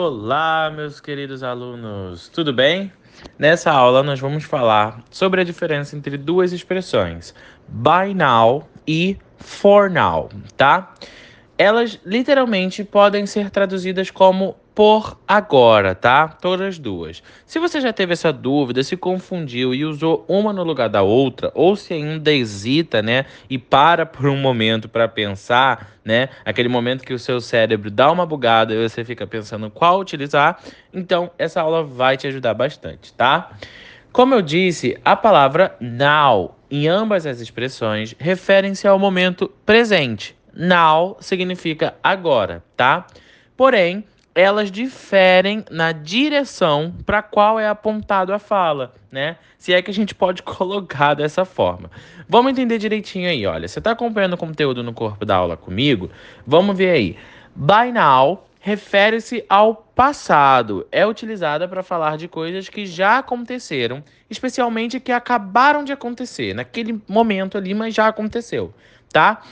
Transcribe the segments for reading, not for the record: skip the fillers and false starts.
Olá, meus queridos alunos, tudo bem? Nessa aula nós vamos falar sobre a diferença entre duas expressões, by now e for now, tá? Elas literalmente podem ser traduzidas como por agora, tá? Todas as duas. Se você já teve essa dúvida, se confundiu e usou uma no lugar da outra, ou se ainda hesita, né, e para por um momento para pensar, né, aquele momento que o seu cérebro dá uma bugada e você fica pensando qual utilizar, então essa aula vai te ajudar bastante, tá? Como eu disse, a palavra now em ambas as expressões referem-se ao momento presente. Now significa agora, tá? Porém, elas diferem na direção para qual é apontado a fala, né? Se é que a gente pode colocar dessa forma. Vamos entender direitinho aí, olha. Você está acompanhando o conteúdo no corpo da aula comigo? Vamos ver aí. By now refere-se ao passado. É utilizada para falar de coisas que já aconteceram, especialmente que acabaram de acontecer, naquele momento ali, mas já aconteceu, tá?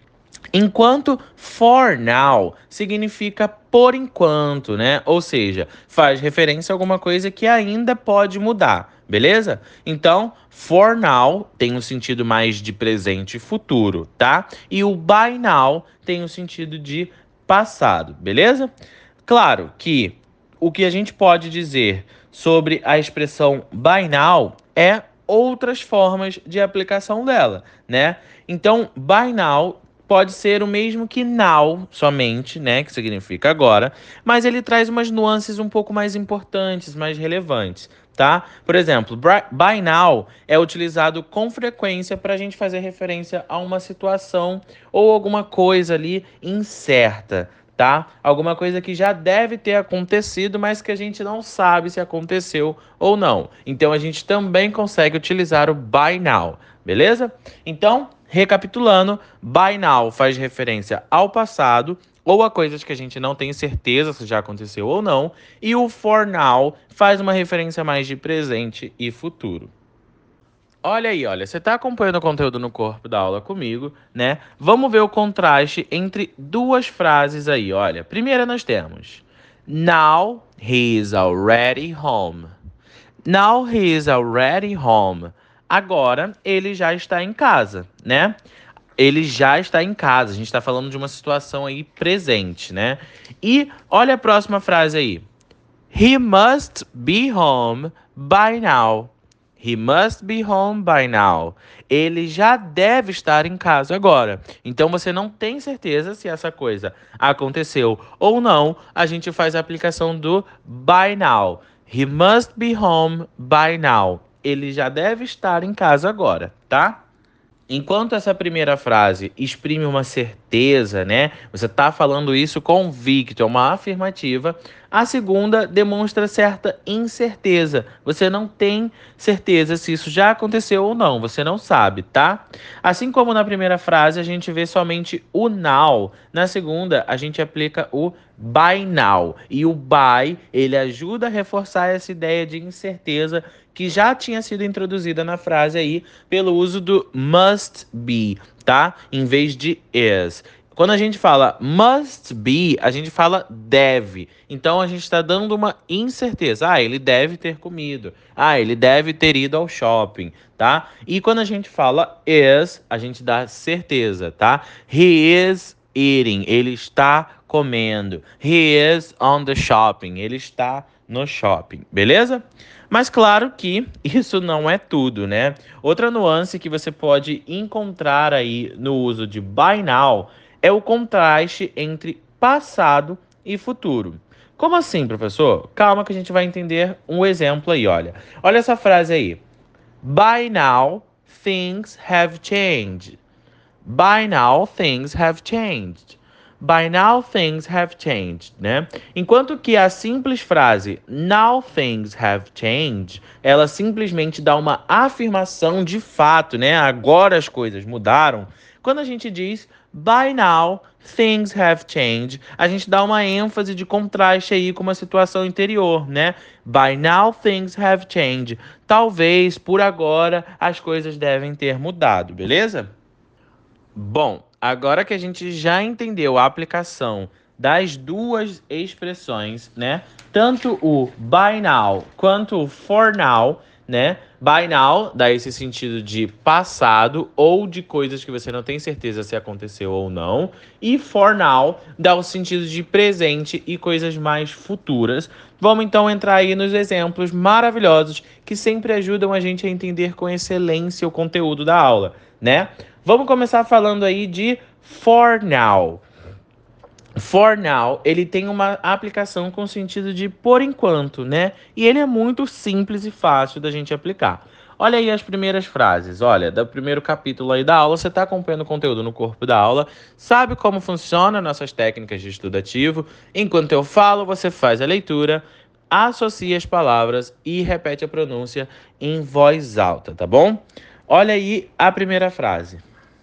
Enquanto for now significa por enquanto, né? Ou seja, faz referência a alguma coisa que ainda pode mudar, beleza? Então, for now tem um sentido mais de presente e futuro, tá? E o by now tem o sentido de passado, beleza? Claro que o que a gente pode dizer sobre a expressão by now é outras formas de aplicação dela, né? Então, by now pode ser o mesmo que now somente, né, que significa agora, mas ele traz umas nuances um pouco mais importantes, mais relevantes, tá? Por exemplo, by now é utilizado com frequência para a gente fazer referência a uma situação ou alguma coisa ali incerta, tá? Alguma coisa que já deve ter acontecido, mas que a gente não sabe se aconteceu ou não. Então a gente também consegue utilizar o by now, beleza? Então, recapitulando, by now faz referência ao passado ou a coisas que a gente não tem certeza se já aconteceu ou não, e o for now faz uma referência mais de presente e futuro. Olha aí, olha, você está acompanhando o conteúdo no corpo da aula comigo, né? Vamos ver o contraste entre duas frases aí, olha. Primeira nós temos Now he is already home. Now he is already home. Agora ele já está em casa, né? Ele já está em casa. A gente está falando de uma situação aí presente, né? E olha a próxima frase aí. He must be home by now. He must be home by now. Ele já deve estar em casa agora. Então você não tem certeza se essa coisa aconteceu ou não. A gente faz a aplicação do by now. He must be home by now. Ele já deve estar em casa agora, tá? Enquanto essa primeira frase exprime uma certeza, né? Você está falando isso convicto, é uma afirmativa. A segunda demonstra certa incerteza. Você não tem certeza se isso já aconteceu ou não. Você não sabe, tá? Assim como na primeira frase a gente vê somente o now, na segunda a gente aplica o by now. E o by, ele ajuda a reforçar essa ideia de incerteza que já tinha sido introduzida na frase aí pelo uso do must be, tá? Em vez de is. Quando a gente fala must be, a gente fala deve. Então a gente está dando uma incerteza. Ah, ele deve ter comido. Ah, ele deve ter ido ao shopping, tá? E quando a gente fala is, a gente dá certeza, tá? He is eating. Ele está comendo. He is on the shopping. Ele está no shopping, beleza? Mas claro que isso não é tudo, né? Outra nuance que você pode encontrar aí no uso de by now é o contraste entre passado e futuro. Como assim, professor? Calma que a gente vai entender um exemplo aí, olha. Olha essa frase aí. By now, things have changed. By now, things have changed. By now, things have changed, né? Enquanto que a simples frase now things have changed, ela simplesmente dá uma afirmação de fato, né? Agora as coisas mudaram. Quando a gente diz by now things have changed, a gente dá uma ênfase de contraste aí com uma situação anterior, né? By now things have changed. Talvez por agora as coisas devem ter mudado, beleza? Bom, agora que a gente já entendeu a aplicação das duas expressões, né? Tanto o by now quanto o for now, né? By now dá esse sentido de passado ou de coisas que você não tem certeza se aconteceu ou não. E for now dá o sentido de presente e coisas mais futuras. Vamos então entrar aí nos exemplos maravilhosos que sempre ajudam a gente a entender com excelência o conteúdo da aula, né? Vamos começar falando aí de for now. For now, ele tem uma aplicação com sentido de por enquanto, né? E ele é muito simples e fácil da gente aplicar. Olha aí as primeiras frases. Olha, do primeiro capítulo aí da aula, você está acompanhando o conteúdo no corpo da aula, sabe como funciona nossas técnicas de estudo ativo. Enquanto eu falo, você faz a leitura, associa as palavras e repete a pronúncia em voz alta, tá bom? Olha aí a primeira frase.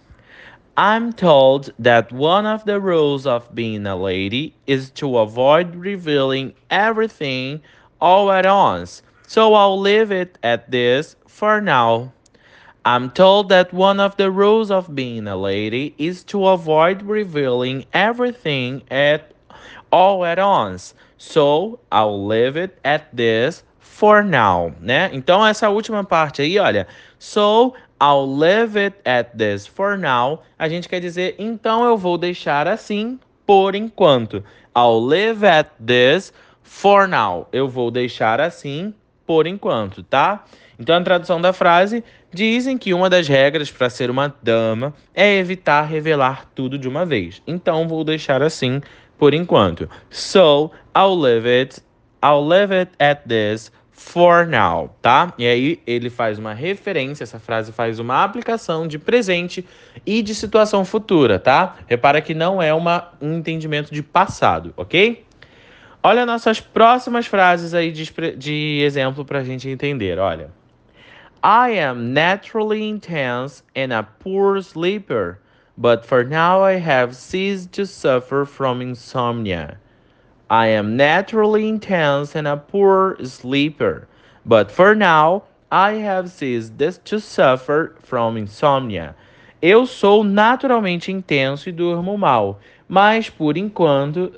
I'm told that one of the rules of being a lady is to avoid revealing everything all at once, so I'll leave it at this for now. I'm told that one of the rules of being a lady is to avoid revealing everything all at once, so I'll leave it at this for now, né? Então essa última parte aí, olha, so I'll leave it at this for now, a gente quer dizer então eu vou deixar assim por enquanto. I'll leave at this for now. Eu vou deixar assim por enquanto, tá? Então a tradução da frase dizem que uma das regras para ser uma dama é evitar revelar tudo de uma vez. Então vou deixar assim por enquanto. So I'll leave it at this for now, tá? E aí ele faz uma referência, essa frase faz uma aplicação de presente e de situação futura, tá? Repara que não é um entendimento de passado, ok? Olha nossas próximas frases aí de exemplo pra gente entender, olha. I am naturally intense and a poor sleeper, but for now I have ceased to suffer from insomnia. I am naturally intense and a poor sleeper, but for now I have ceased to suffer from insomnia. Eu sou naturalmente intenso e durmo mal, mas por enquanto,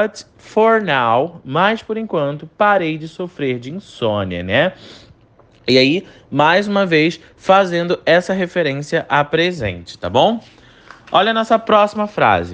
parei de sofrer de insônia, né? E aí, mais uma vez, fazendo essa referência a presente, tá bom? Olha a nossa próxima frase.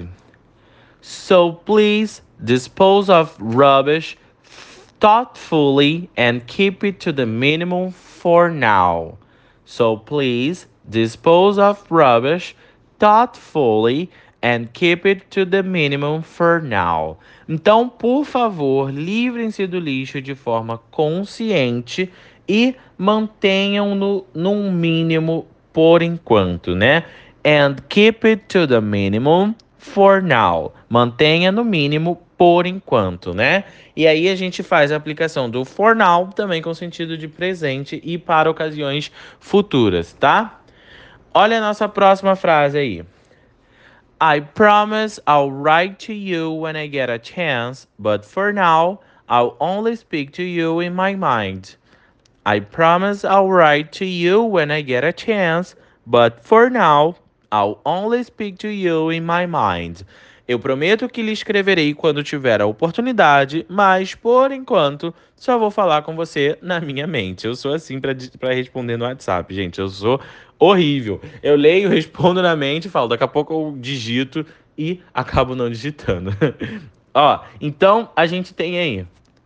So please dispose of rubbish thoughtfully and keep it to the minimum for now. So please dispose of rubbish thoughtfully and keep it to the minimum for now. Então, por favor, livrem-se do lixo de forma consciente e mantenham-no num mínimo por enquanto, né? And keep it to the minimum for now. Mantenha no mínimo por enquanto, né? E aí a gente faz a aplicação do for now também com sentido de presente e para ocasiões futuras, tá? Olha a nossa próxima frase aí. I promise I'll write to you when I get a chance, but for now, I'll only speak to you in my mind. I promise I'll write to you when I get a chance, but for now, I'll only speak to you in my mind. Eu prometo que lhe escreverei quando tiver a oportunidade, mas por enquanto só vou falar com você na minha mente. Eu sou assim para responder no WhatsApp, gente. Eu sou horrível. Eu leio, respondo na mente, falo, daqui a pouco eu digito e acabo não digitando. Ó, então a gente tem aí.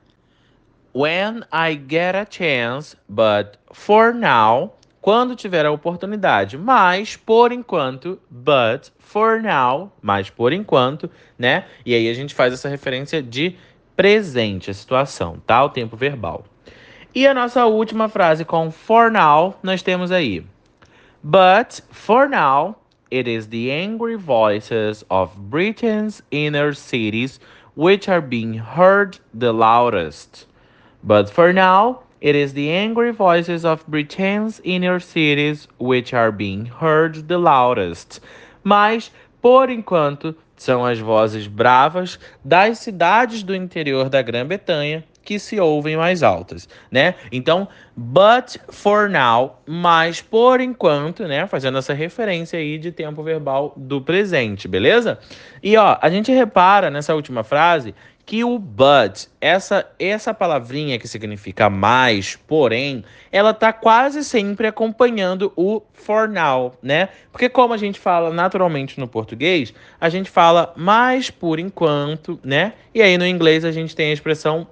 When I get a chance, but for now, quando tiver a oportunidade, mas por enquanto, but for now, mas por enquanto, né? E aí a gente faz essa referência de presente, a situação, tá? O tempo verbal. E a nossa última frase com for now, nós temos aí. But for now, it is the angry voices of Britain's inner cities which are being heard the loudest. But for now, it is the angry voices of Britain's inner cities which are being heard the loudest. Mas, por enquanto, são as vozes bravas das cidades do interior da Grã-Bretanha que se ouvem mais altas, né? Então, but for now, mas por enquanto, né? Fazendo essa referência aí de tempo verbal do presente, beleza? E ó, a gente repara nessa última frase que o but, essa palavrinha que significa mais, porém, ela tá quase sempre acompanhando o for now, né? Porque como a gente fala naturalmente no português, a gente fala mais por enquanto, né? E aí no inglês a gente tem a expressão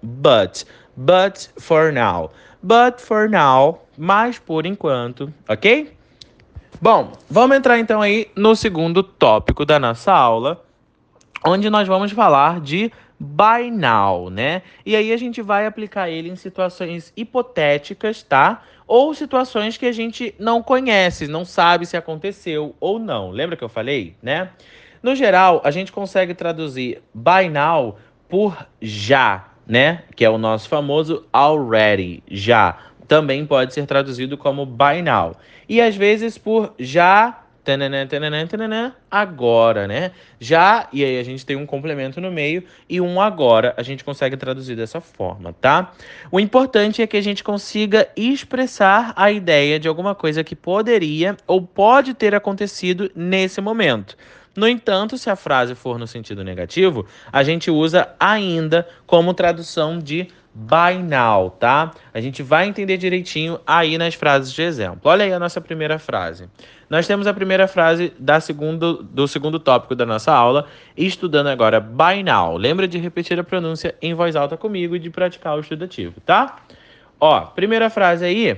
but for now. But for now, mais por enquanto, ok? Bom, vamos entrar então aí no segundo tópico da nossa aula, onde nós vamos falar de by now, né? E aí a gente vai aplicar ele em situações hipotéticas, tá? Ou situações que a gente não conhece, não sabe se aconteceu ou não. Lembra que eu falei, né? No geral, a gente consegue traduzir by now por já, né? Que é o nosso famoso already, já. Também pode ser traduzido como by now. E às vezes por já tananã, tananã, tananã, agora, né? Já, e aí a gente tem um complemento no meio e um agora, a gente consegue traduzir dessa forma, tá? O importante é que a gente consiga expressar a ideia de alguma coisa que poderia ou pode ter acontecido nesse momento. No entanto, se a frase for no sentido negativo, a gente usa ainda como tradução de by now, tá? A gente vai entender direitinho aí nas frases de exemplo. Olha aí a nossa primeira frase. Nós temos a primeira frase do segundo tópico da nossa aula, estudando agora by now. Lembra de repetir a pronúncia em voz alta comigo e de praticar o estudativo, tá? Ó, primeira frase aí.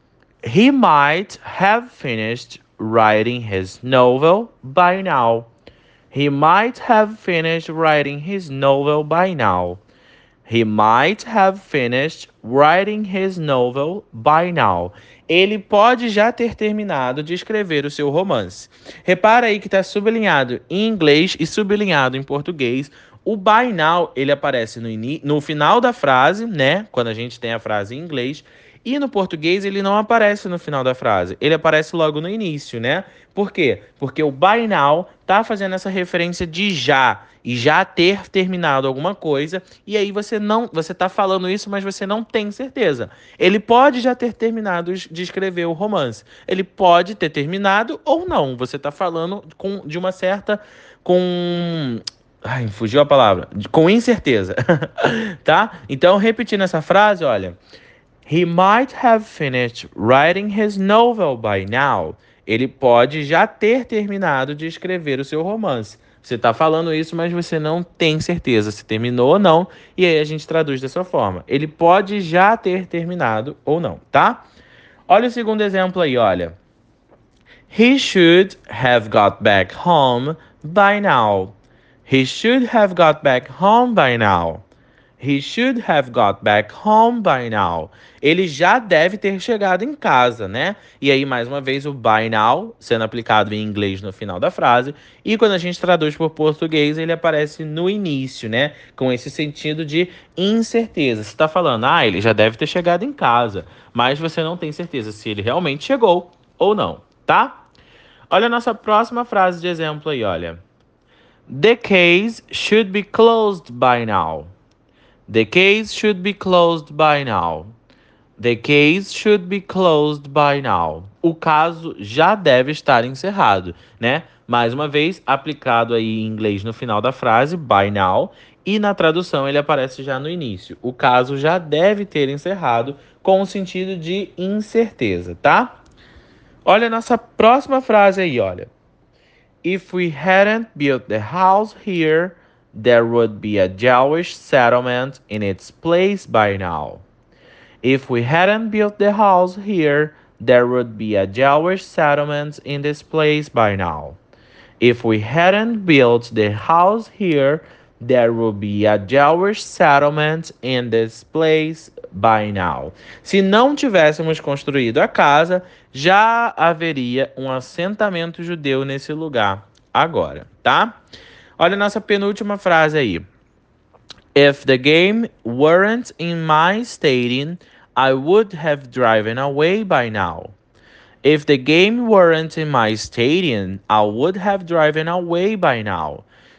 He might have finished writing his novel by now. He might have finished writing his novel by now. He might have finished writing his novel by now. Ele pode já ter terminado de escrever o seu romance. Repara aí que está sublinhado em inglês e sublinhado em português. O by now, ele aparece no final da frase, né? Quando a gente tem a frase em inglês. E no português ele não aparece no final da frase, ele aparece logo no início, né? Por quê? Porque o by now tá fazendo essa referência de já e já ter terminado alguma coisa, e aí você tá falando isso, mas você não tem certeza. Ele pode já ter terminado de escrever o romance. Ele pode ter terminado ou não. Você tá falando de uma certa com ai, fugiu a palavra. Com incerteza, tá? Então, repetindo essa frase, olha. He might have finished writing his novel by now. Ele pode já ter terminado de escrever o seu romance. Você está falando isso, mas você não tem certeza se terminou ou não. E aí a gente traduz dessa forma. Ele pode já ter terminado ou não, tá? Olha o segundo exemplo aí, olha. He should have got back home by now. He should have got back home by now. He should have got back home by now. Ele já deve ter chegado em casa, né? E aí, mais uma vez, o by now sendo aplicado em inglês no final da frase. E quando a gente traduz por português, ele aparece no início, né? Com esse sentido de incerteza. Você está falando, ele já deve ter chegado em casa. Mas você não tem certeza se ele realmente chegou ou não, tá? Olha a nossa próxima frase de exemplo aí, olha. The case should be closed by now. The case should be closed by now. The case should be closed by now. O caso já deve estar encerrado, né? Mais uma vez, aplicado aí em inglês no final da frase, by now, e na tradução ele aparece já no início. O caso já deve ter encerrado com o sentido de incerteza, tá? Olha a nossa próxima frase aí, olha. If we hadn't built the house here, there would be a Jewish settlement in its place by now. If we hadn't built the house here, there would be a Jewish settlement in this place by now. If we hadn't built the house here, there would be a Jewish settlement in this place by now. Se não tivéssemos construído a casa, já haveria um assentamento judeu nesse lugar agora, tá? Olha a nossa penúltima frase aí. If the game weren't in my stadium, I would have driven away by now. If the game weren't in my stadium, I would have driven away by now.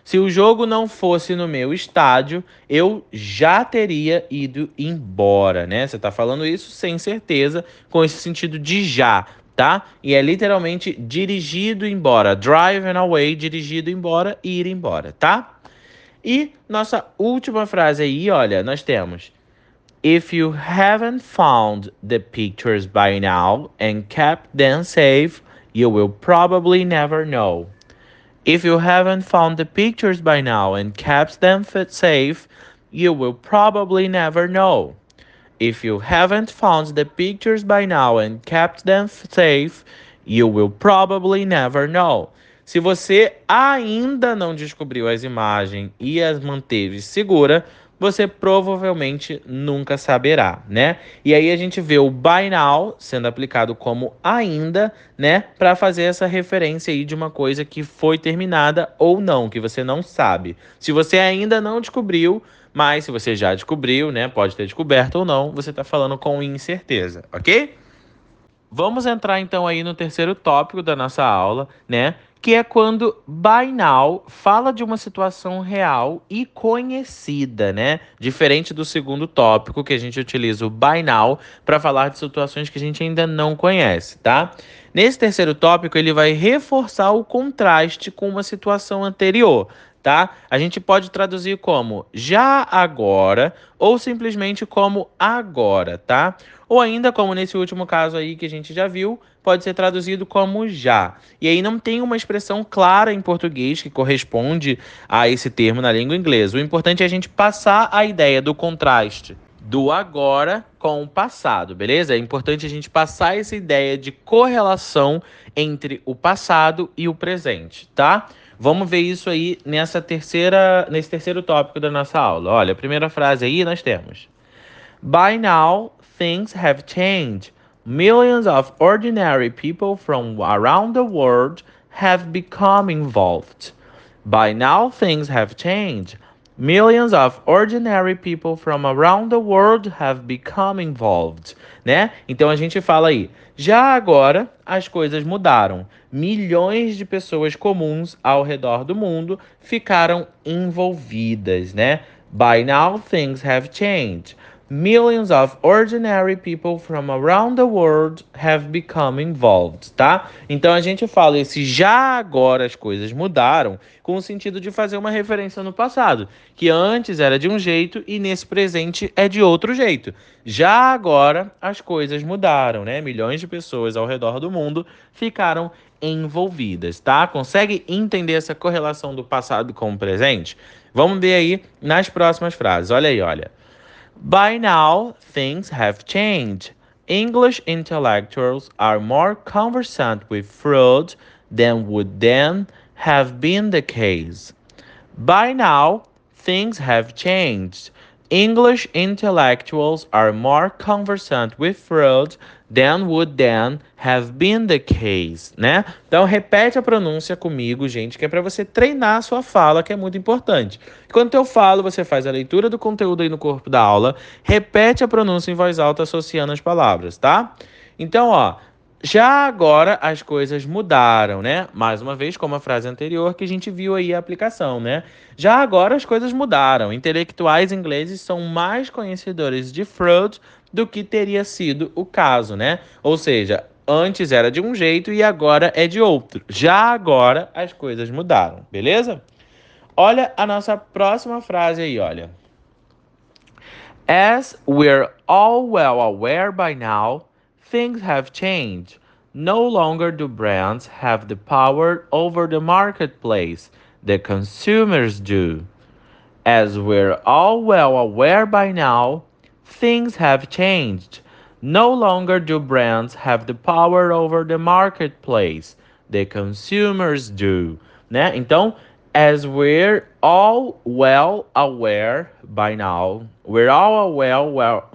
Se o jogo não fosse no meu estádio, eu já teria ido embora, né? Você tá falando isso sem certeza, com esse sentido de já, tá? E é literalmente dirigido embora. Driven away, dirigido embora, ir embora, tá? E nossa última frase aí, olha, nós temos: If you haven't found the pictures by now and kept them safe, you will probably never know. If you haven't found the pictures by now and kept them safe, you will probably never know. If you haven't found the pictures by now and kept them safe, you will probably never know. Se você ainda não descobriu as imagens e as manteve segura, você provavelmente nunca saberá, né? E aí a gente vê o by now sendo aplicado como ainda, né, para fazer essa referência aí de uma coisa que foi terminada ou não, que você não sabe. Se você ainda não descobriu, mas se você já descobriu, né, pode ter descoberto ou não, você está falando com incerteza, ok? Vamos entrar então aí no terceiro tópico da nossa aula, né? Que é quando by now fala de uma situação real e conhecida, né? Diferente do segundo tópico, que a gente utiliza o by now para falar de situações que a gente ainda não conhece, tá? Nesse terceiro tópico, ele vai reforçar o contraste com uma situação anterior, tá? A gente pode traduzir como já agora ou simplesmente como agora, tá? Ou ainda, como nesse último caso aí que a gente já viu, pode ser traduzido como já. E aí não tem uma expressão clara em português que corresponde a esse termo na língua inglesa. O importante é a gente passar a ideia do contraste do agora com o passado, beleza? É importante a gente passar essa ideia de correlação entre o passado e o presente, tá? Vamos ver isso aí nesse terceiro tópico da nossa aula. Olha, a primeira frase aí nós temos: By now, things have changed. Millions of ordinary people from around the world have become involved. By now, things have changed. Millions of ordinary people from around the world have become involved, né? Então a gente fala aí, já agora as coisas mudaram. Milhões de pessoas comuns ao redor do mundo ficaram envolvidas, né? By now things have changed. Millions of ordinary people from around the world have become involved, tá? Então a gente fala esse já agora as coisas mudaram com o sentido de fazer uma referência no passado, que antes era de um jeito e nesse presente é de outro jeito. Já agora as coisas mudaram, né? Milhões de pessoas ao redor do mundo ficaram envolvidas, tá? Consegue entender essa correlação do passado com o presente? Vamos ver aí nas próximas frases. Olha aí, olha. By now, things have changed. English intellectuals are more conversant with Freud than would then have been the case. By now, things have changed. English intellectuals are more conversant with Freud than would then have been the case, né? Então repete a pronúncia comigo, gente, que é para você treinar a sua fala, que é muito importante. Enquanto eu falo, você faz a leitura do conteúdo aí no corpo da aula, repete a pronúncia em voz alta associando as palavras, tá? Então, ó, já agora as coisas mudaram, né? Mais uma vez, como a frase anterior que a gente viu aí a aplicação, né? Já agora as coisas mudaram. Intelectuais ingleses são mais conhecedores de Freud do que teria sido o caso, né? Ou seja, antes era de um jeito e agora é de outro. Já agora as coisas mudaram, beleza? Olha a nossa próxima frase aí, olha. As we're all well aware by now, things have changed. No longer do brands have the power over the marketplace, the consumers do. As we're all well aware by now, things have changed. No longer do brands have the power over the marketplace, the consumers do. Né? Então, as we're all well aware by now, we're all well.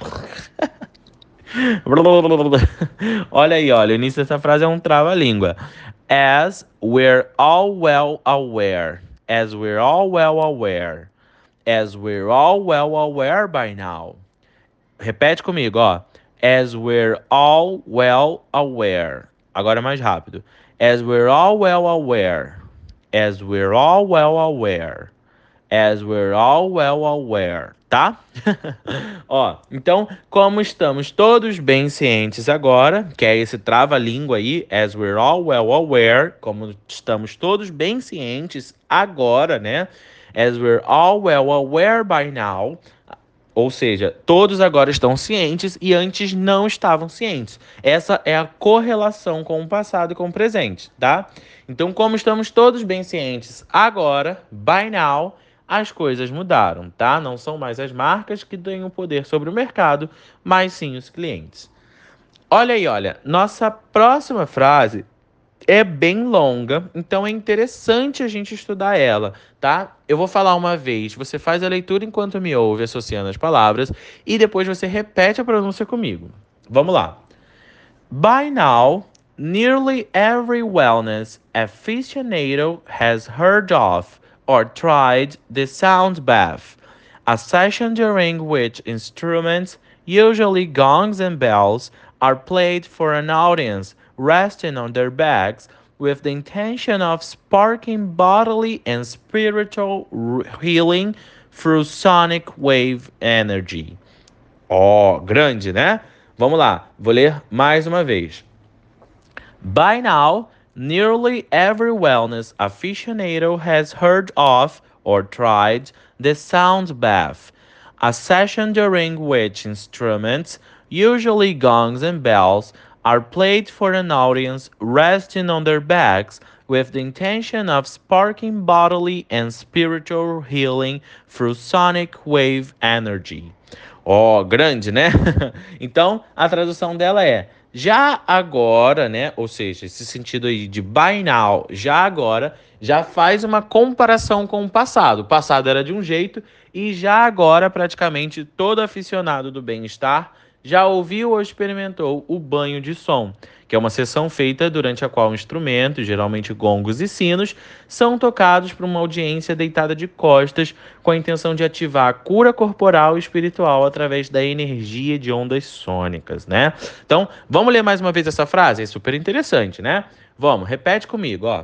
Olha aí, olha, o início dessa frase é um trava-língua. As we're all well aware. As we're all well aware. As we're all well aware by now. Repete comigo, ó. As we're all well aware. Agora mais rápido. As we're all well aware. As we're all well aware. As we're all well aware, tá? Ó, então, como estamos todos bem cientes agora, que é esse trava-língua aí, as we're all well aware, como estamos todos bem cientes agora, né? As we're all well aware by now, ou seja, todos agora estão cientes e antes não estavam cientes. Essa é a correlação com o passado e com o presente, tá? Então, como estamos todos bem cientes agora, by now, as coisas mudaram, tá? Não são mais as marcas que têm o poder sobre o mercado, mas sim os clientes. Olha aí, olha, nossa próxima frase é bem longa, então é interessante a gente estudar ela, tá? Eu vou falar uma vez, você faz a leitura enquanto me ouve, associando as palavras, e depois você repete a pronúncia comigo. Vamos lá. By now, nearly every wellness aficionado has heard of or tried the sound bath, a session during which instruments, usually gongs and bells, are played for an audience resting on their backs with the intention of sparking bodily and spiritual healing through sonic wave energy. Ó, grande, né? Vamos lá, vou ler mais uma vez. By now, nearly every wellness aficionado has heard of or tried the sound bath, a session during which instruments, usually gongs and bells, are played for an audience resting on their backs with the intention of sparking bodily and spiritual healing through sonic wave energy. Ó, grande, né? Então, a tradução dela é já agora, né? Ou seja, esse sentido aí de by now, já agora, já faz uma comparação com o passado. O passado era de um jeito e já agora, praticamente todo aficionado do bem-estar já ouviu ou experimentou o banho de som, que é uma sessão feita durante a qual instrumentos, geralmente gongos e sinos, são tocados por uma audiência deitada de costas com a intenção de ativar a cura corporal e espiritual através da energia de ondas sônicas, né? Então, vamos ler mais uma vez essa frase? É super interessante, né? Vamos, repete comigo, ó.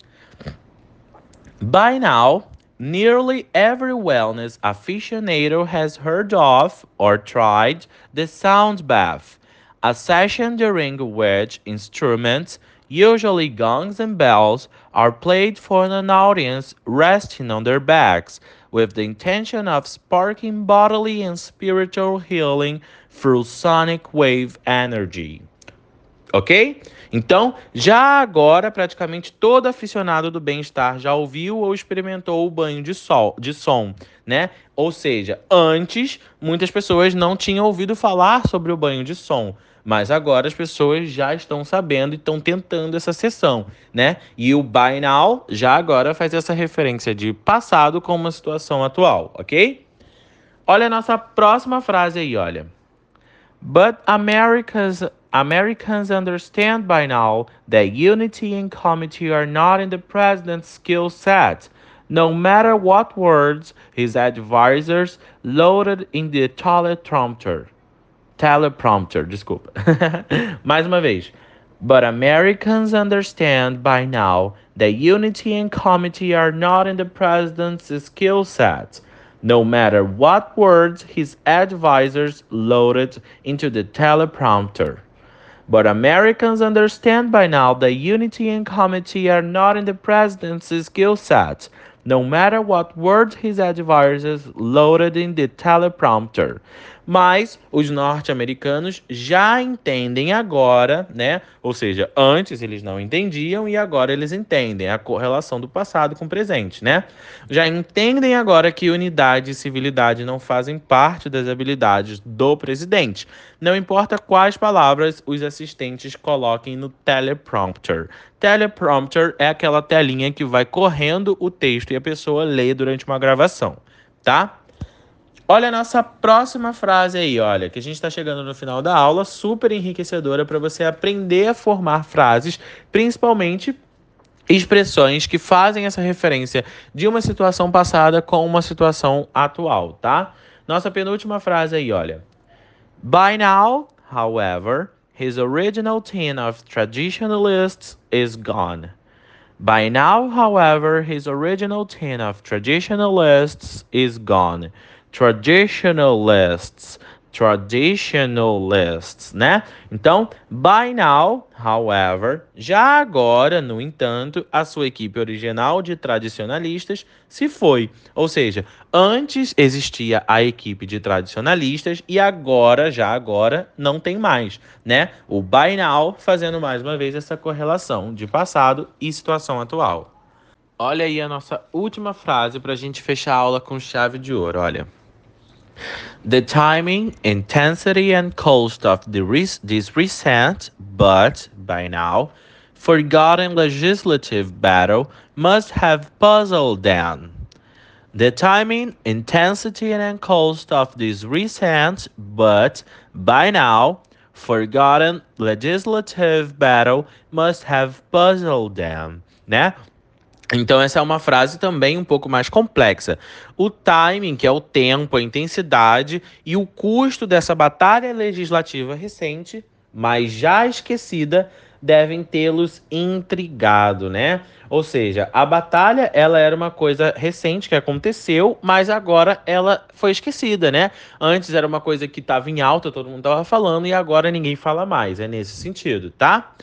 By now, nearly every wellness aficionado has heard of or tried the sound bath, a session during which instruments, usually gongs and bells, are played for an audience resting on their backs with the intention of sparking bodily and spiritual healing through sonic wave energy. Ok? Então, já agora, praticamente todo aficionado do bem-estar já ouviu ou experimentou o banho de som, né? Ou seja, antes, muitas pessoas não tinham ouvido falar sobre o banho de som, mas agora as pessoas já estão sabendo e estão tentando essa sessão, né? E o by now, já agora, faz essa referência de passado com uma situação atual, ok? Olha a nossa próxima frase aí, olha. But Americans understand by now that unity and comity are not in the president's skill set, no matter what words his advisors loaded in the teleprompter, desculpa. Mais uma vez. But Americans understand by now that unity and comity are not in the president's skill set, no matter what words his advisors loaded into the teleprompter. But Americans understand by now that unity and comity are not in the president's skill set, no matter what words his advisors loaded in the teleprompter. Mas os norte-americanos já entendem agora, né? Ou seja, antes eles não entendiam e agora eles entendem a correlação do passado com o presente, né? Já entendem agora que unidade e civilidade não fazem parte das habilidades do presidente. Não importa quais palavras os assistentes coloquem no teleprompter. Teleprompter é aquela telinha que vai correndo o texto e a pessoa lê durante uma gravação, tá? Olha a nossa próxima frase aí, olha, que a gente está chegando no final da aula, super enriquecedora para você aprender a formar frases, principalmente expressões que fazem essa referência de uma situação passada com uma situação atual, tá? Nossa penúltima frase aí, olha. By now, however, his original team of traditionalists is gone. By now, however, his original theme of traditionalists is gone. Traditionalists. Traditionalists, né? Então, by now, however, já agora, no entanto, a sua equipe original de tradicionalistas se foi. Ou seja, antes existia a equipe de tradicionalistas e agora, já agora, não tem mais, né? O by now fazendo mais uma vez essa correlação de passado e situação atual. Olha aí a nossa última frase para a gente fechar a aula com chave de ouro, olha. The timing, intensity, and cost of this recent, but by now, forgotten legislative battle must have puzzled them. The timing, intensity, and cost of this recent, but by now, forgotten legislative battle must have puzzled them, né? Então, essa é uma frase também um pouco mais complexa. O timing, que é o tempo, a intensidade e o custo dessa batalha legislativa recente, mas já esquecida, devem tê-los intrigado, né? Ou seja, a batalha, ela era uma coisa recente que aconteceu, mas agora ela foi esquecida, né? Antes era uma coisa que estava em alta, todo mundo estava falando, e agora ninguém fala mais. É nesse sentido, tá?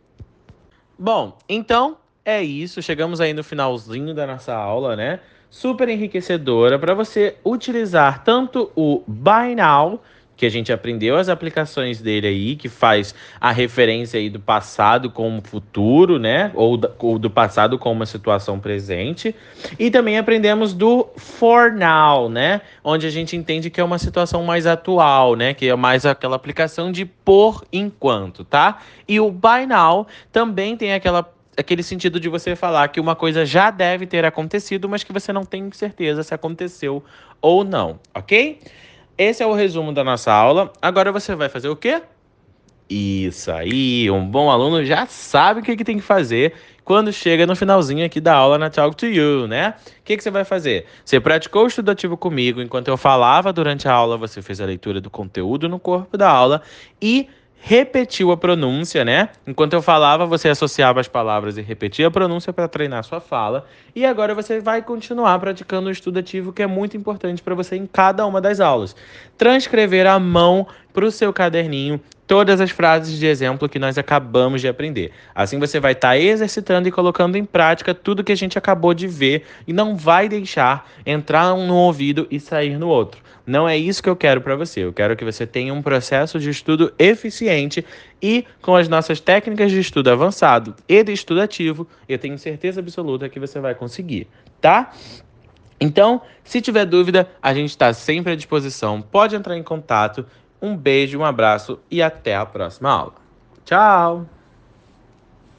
Bom, então é isso. Chegamos aí no finalzinho da nossa aula, né? Super enriquecedora para você utilizar tanto o Buy Now, que a gente aprendeu as aplicações dele aí, que faz a referência aí do passado com o futuro, né? Ou do passado com uma situação presente. E também aprendemos do For Now, né? Onde a gente entende que é uma situação mais atual, né? Que é mais aquela aplicação de por enquanto, tá? E o Buy Now também tem aquele sentido de você falar que uma coisa já deve ter acontecido, mas que você não tem certeza se aconteceu ou não, ok? Esse é o resumo da nossa aula. Agora você vai fazer o quê? Isso aí, um bom aluno já sabe o que tem que fazer quando chega no finalzinho aqui da aula na Talk to You, né? O que você vai fazer? Você praticou o estudativo comigo enquanto eu falava durante a aula, você fez a leitura do conteúdo no corpo da aula e repetiu a pronúncia, né? Enquanto eu falava, você associava as palavras e repetia a pronúncia para treinar sua fala. E agora você vai continuar praticando o estudativo, que é muito importante para você em cada uma das aulas. Transcrever à mão para o seu caderninho todas as frases de exemplo que nós acabamos de aprender. Assim você vai estar exercitando e colocando em prática tudo que a gente acabou de ver e não vai deixar entrar no ouvido e sair no outro. Não é isso que eu quero para você. Eu quero que você tenha um processo de estudo eficiente e com as nossas técnicas de estudo avançado e de estudativo, eu tenho certeza absoluta que você vai conseguir, tá? Então, se tiver dúvida, a gente está sempre à disposição. Pode entrar em contato. Um beijo, um abraço e até a próxima aula. Tchau!